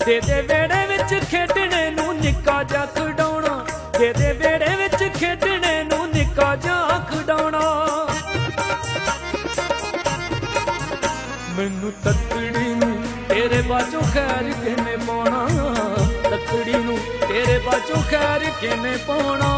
ਦੇ ਦੇ ਵਿਹੜੇ ਵਿੱਚ ਖੇਡਣੇ ਨੂੰ ਨਿੱਕਾ ਜਿਹਾ ਖਿਡੌਣਾ, ਦੇ ਦੇ ਵਿਹੜੇ ਵਿੱਚ ਖੇਡਣੇ ਨੂੰ ਨਿੱਕਾ ਜਿਹਾ ਖਿਡੌਣਾ। ਮੈਨੂੰ ਤੱਕੜੀ ਨੂੰ ਤੇਰੇ ਬਾਝੋਂ ਖੈਰ ਕਿਵੇਂ ਪਾਉਣਾ, ਤੱਕੜੀ ਨੂੰ ਤੇਰੇ ਬਾਝੋਂ ਖੈਰ ਕਿਵੇਂ ਪਾਉਣਾ।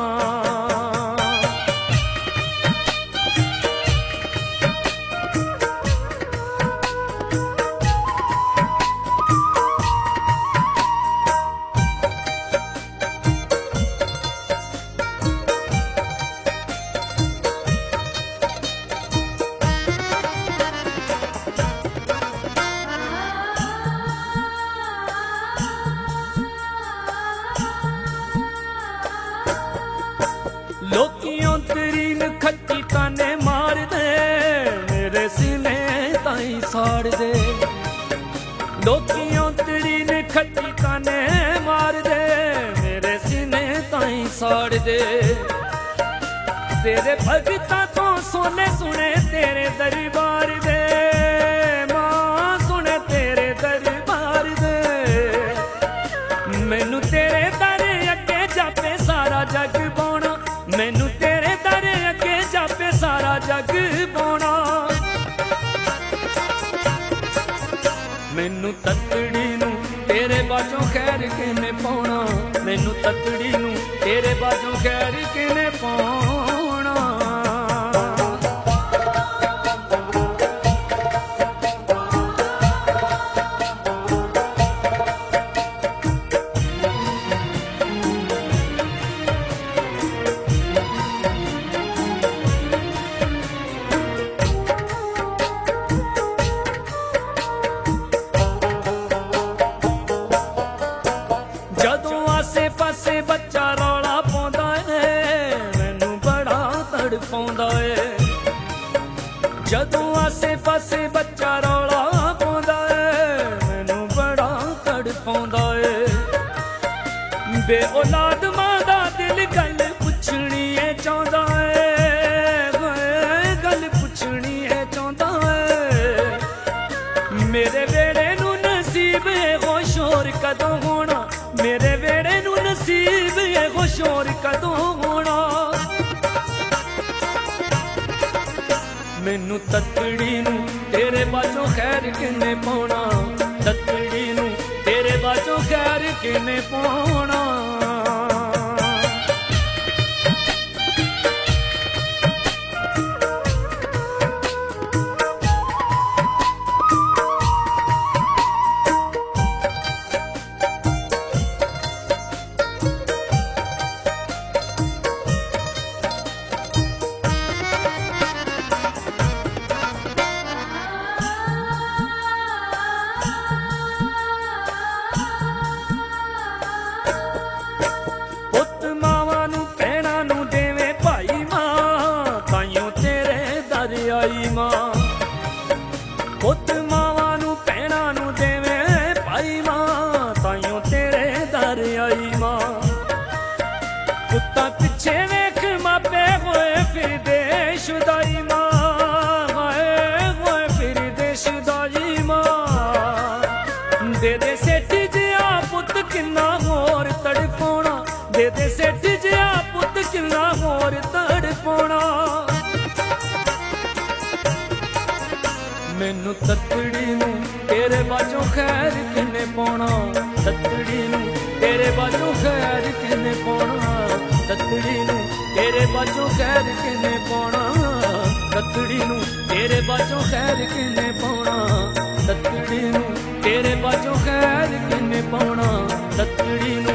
ਲੋਕੀਆਂ ਤੇਰੀ ਨਖੱਤੀ ਤਾਨੇ ਮਾਰਦੇ, ਮੇਰੇ ਸੀਨੇ ਤਾਈਂ ਸਾੜਦੇ। ਲੋਕੀਆਂ ਤੇਰੀ ਨਖੱਤੀ ਤਾਨੇ ਮਾਰਦੇ, ਮੇਰੇ ਸੀਨੇ ਤਾਈਂ ਸਾੜਦੇ। ਤੇਰੇ ਭਗਤਾਂ ਤੋਂ ਸੋਨੇ ਸੁਣੇ ਤੇਰੇ ਦਰਬਾਰ ਦੇ, ਮਾਂ ਸੁਣੇ ਤੇਰੇ ਦਰਬਾਰ ਦੇ। ਮੈਨੂੰ ਤੇਰੇ ਦਰ ਅੱਗੇ ਜਾਪੇ ਸਾਰਾ ਜੱਗ ਪਾਉਣਾ, ਮੈਨੂੰ ਤੇਰੇ ਦਰ ਅੱਗੇ ਜਾਪੇ ਸਾਰਾ ਜੱਗ ਪਾਉਣਾ। ਮੈਨੂੰ ਤੱਕੜੀ ਨੂੰ ਤੇਰੇ ਬਾਝੋਂ ਖੈਰ ਕਿਵੇਂ ਪਾਉਣਾ, ਮੈਨੂੰ ਤੱਕੜੀ ਨੂੰ ਤੇਰੇ ਬਾਝੋਂ ਖੈਰ ਕਿਵੇਂ ਪਾਉਣਾ। ਜਦੋਂ ਆਸੇ ਪਾਸੇ ਬੱਚਾ ਰੌਲਾ ਪਾਉਂਦਾ ਏ, ਮੈਨੂੰ ਬੜਾ ਤੜਫਾਉਂਦਾ ਏ। ਜਦੋਂ ਆਸੇ ਪਾਸੇ ਬੱਚਾ ਰੌਲਾ ਪਾਉਂਦਾ ਏ, ਮੈਨੂੰ ਬੜਾ ਤੜਫਾਉਂਦਾ ਏ। ਬੇ ਔਲਾਦ ਮਾਂ ਦਾ ਦਿਲ ਗੱਲ ਪੁੱਛਣੀ ਏ ਚਾਹੁੰਦਾ ਏ, ਗੱਲ ਪੁੱਛਣੀ ਏ ਚਾਹੁੰਦਾ ਏ। ਮੇਰੇ ਵੇੜੇ ਨੂੰ ਨਸੀਬ ਇਹੋ ਸ਼ੋਰ ਕਦੋਂ ਹੋਣਾ, ਮੇਰੇ ਵੇੜੇ ਨੂੰ ਨਸੀਬ ਇਹੋ ਸ਼ੋਰ ਕਦੋਂ ਹੋਣਾ। ਮੈਨੂੰ ਤੱਕੜੀ ਨੂੰ ਤੇਰੇ ਬਾਝੋਂ ਖੈਰ ਕਿਵੇਂ ਪਾਉਣਾ, ਤੱਕੜੀ ਨੂੰ ਤੇਰੇ ਬਾਝੋਂ ਖੈਰ ਕਿਵੇਂ ਪਾਉਣਾ। ਆਈ ਮਾਂ ਪੁੱਤ ਮਾਵਾਂ ਨੂੰ ਭੈਣਾਂ ਨੂੰ ਦੇਵੇ ਭਾਈ ਮਾਂ, ਤਾਈਓ ਤੇਰੇ ਦਰ ਆਈ ਮਾਂ। ਪੁੱਤਾਂ ਪਿੱਛੇ ਵੇਖ ਮਾਪੇ ਹੋਏ ਫਿਰਦੇ ਸ਼ੁਦਾਈ ਮਾਂ, ਹੋਏ ਫਿਰਦੇ ਸ਼ੁਦਾਈ ਮਾਂ। ਦੇ ਦੇ ਸੇਠ ਜਿਹਾ ਪੁੱਤ ਕਿੰਨਾ ਹੋਰ ਤੜਪਾਉਣਾ, ਦੇ ਦੇ ਸੇਠ ਜਿਹਾ ਪੁੱਤ ਕਿੰਨਾ ਹੋਰ ਤੜਪਾਉਣਾ। ਮੈਨੂੰ ਤੱਕੜੀ ਨੂੰ ਤੇਰੇ ਬਾਝੋਂ ਖੈਰ ਕਿਵੇਂ ਪਾਉਣਾ, ਤੱਕੜੀ ਨੂੰ ਤੇਰੇ ਬਾਝੋਂ ਖੈਰ ਕਿਵੇਂ ਪਾਉਣਾ, ਤੱਕੜੀ ਨੂੰ ਤੇਰੇ ਬਾਝੋਂ ਖੈਰ ਕਿਵੇਂ ਪਾਉਣਾ, ਤੱਕੜੀ ਨੂੰ ਤੇਰੇ ਬਾਝੋਂ ਖੈਰ ਕਿਵੇਂ ਪਾਉਣਾ, ਤੱਕੜੀ ਨੂੰ ਤੇਰੇ ਬਾਝੋਂ ਖੈਰ ਕਿਵੇਂ ਪਾਉਣਾ, ਤੱਕੜੀ ਨੂੰ